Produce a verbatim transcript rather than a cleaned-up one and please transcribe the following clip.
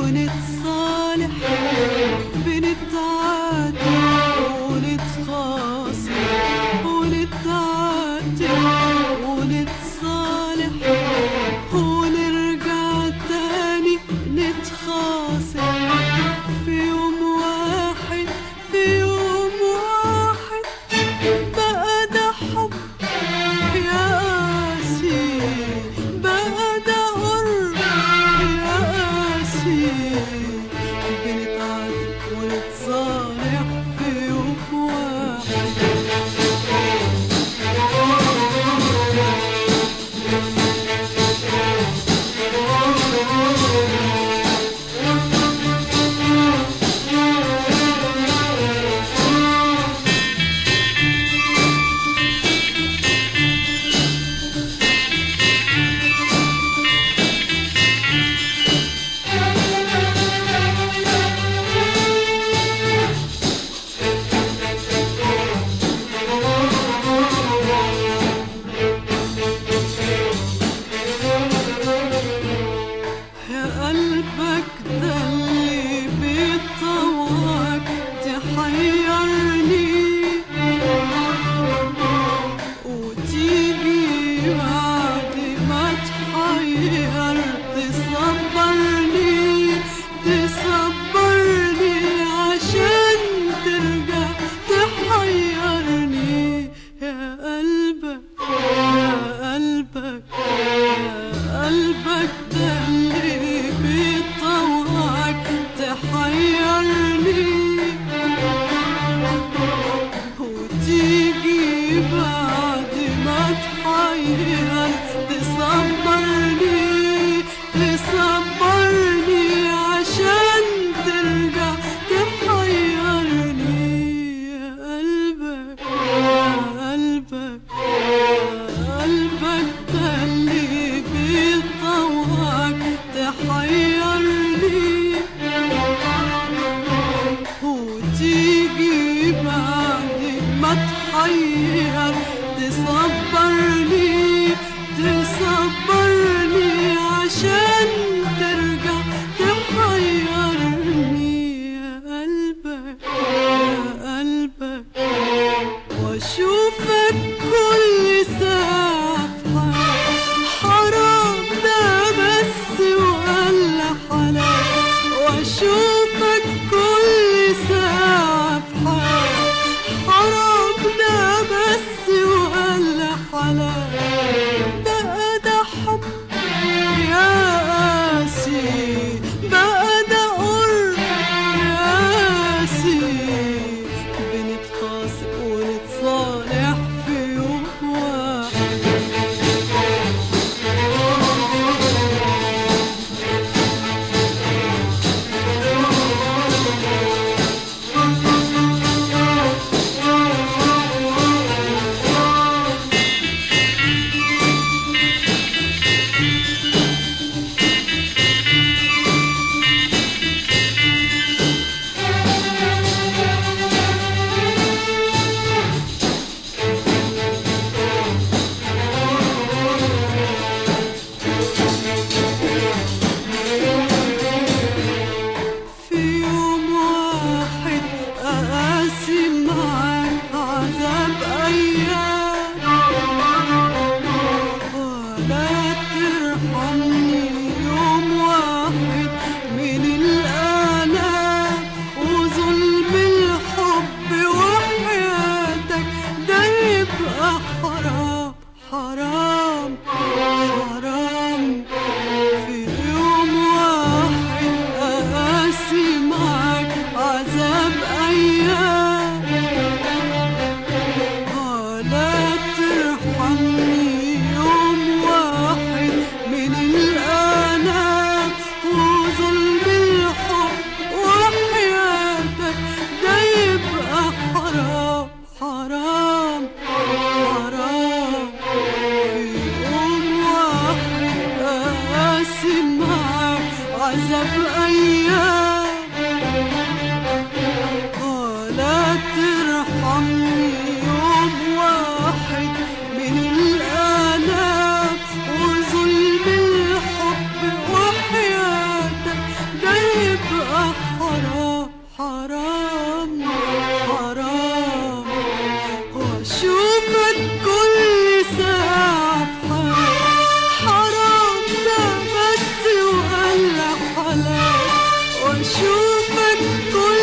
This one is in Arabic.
ونتصالح، بنتعاتب ونتخاصم، ونتعاتب ونتصالح، ونرجع تاني نتخاصم في يوم واحد، في يوم واحد. بقى ده حب يا قاسي، بقى ده قرب يا قاسي، بنتعاتب ونتصالح في يوم واحد. قلبك ده اللي بيطوعك تحيرني، وتيجي بعد ما تحير تصبرني، تصبرني عشان ترجع تحيرني. يا قلبك يا قلبك يا قلبك ده اللي بيطوعك تحيرني، وتيجي بعد ما تحير تصبرني، تصبرني عشان ترجع تحيرني. يا قلبك يا قلبك يا قلبك ده اللي بيطوعك تحيرني، وتيجي بعد ما تحير تصبرني، تصبرني عشان ترجع تحيرني. يا قلبك يا قلبك واشوفك كل ساعة في حرام، ده بس ولا حلال. واشوفك كل ساعة في حرام، ده بس ولا حلال. بقى ده حب يا قاسي، بقى ده قرب يا قاسي، بنتخاصم ونتصالح في يوم واحد. عذاب أيام ولا ترحمني يوم واحد من الآلام وظلم الحب وحياتك ده واشوفك كل